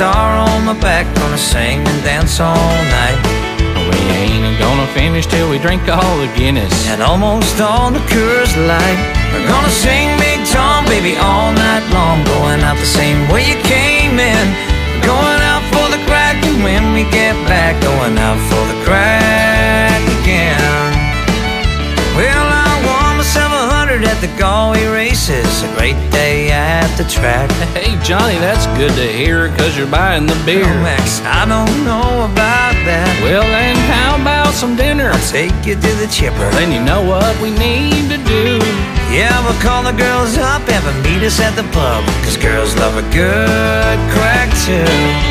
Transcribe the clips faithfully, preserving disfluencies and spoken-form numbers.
guitar on my back, gonna sing and dance all night. We ain't gonna finish till we drink all the Guinness and almost all the Coors Light. We're gonna sing Big Tom, baby, all night long. Going out the same way you came in. We're going out for the crack, and when we get back, going out for the crack again. Well, I won myself a hundred at the Galway races. A great day at the track. Hey Johnny, that's good to hear, cause you're buying the beer. Oh, Max, I don't know about that. Well then, how about some dinner? I'll take you to the chipper. Then you know what we need to do. Yeah, we'll call the girls up, have them meet us at the pub, cause girls love a good crack too.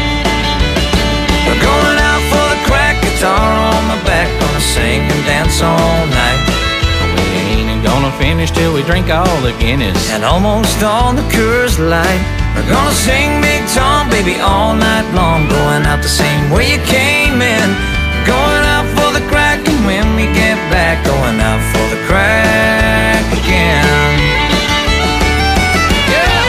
We're going out for the crack, guitar on my back, gonna sing and dance all night. We ain't gonna finish till we drink all the Guinness and almost all the Coors Light. We're gonna sing Big Tom, baby, all night long. Going out the same way you came in. Going out for the crack, and when we get back, going out for the crack again. Yeah.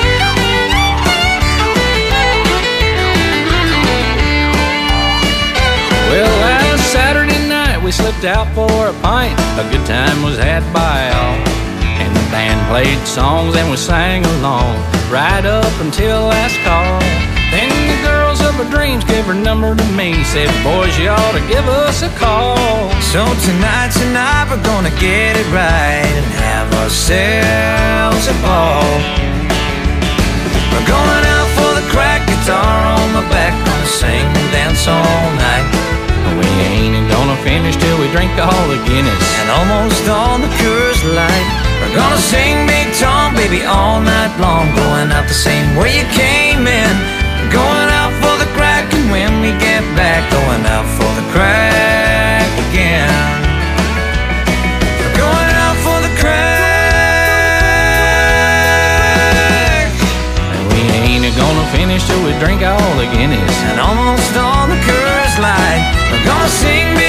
Well, last Saturday night we slipped out for a pint. A good time was had by all, and the band played songs and we sang along right up until last call. Then the girls of her dreams gave her number to me, said, boys, you ought to give us a call. So tonight, tonight we're gonna get it right and have ourselves a ball. We're going out for the crack, guitar on my back, gonna sing and dance all night. We ain't gonna finish till we drink all the Guinness and almost all the Coors Light. We're gonna sing Big Tom, baby, all night long. Going out the same way you came in. Going out for the crack, and when we get back, going out for the crack again. We're going out for the crack, and we ain't gonna finish till we drink all the Guinness and almost all the Coors Light. We're gonna sing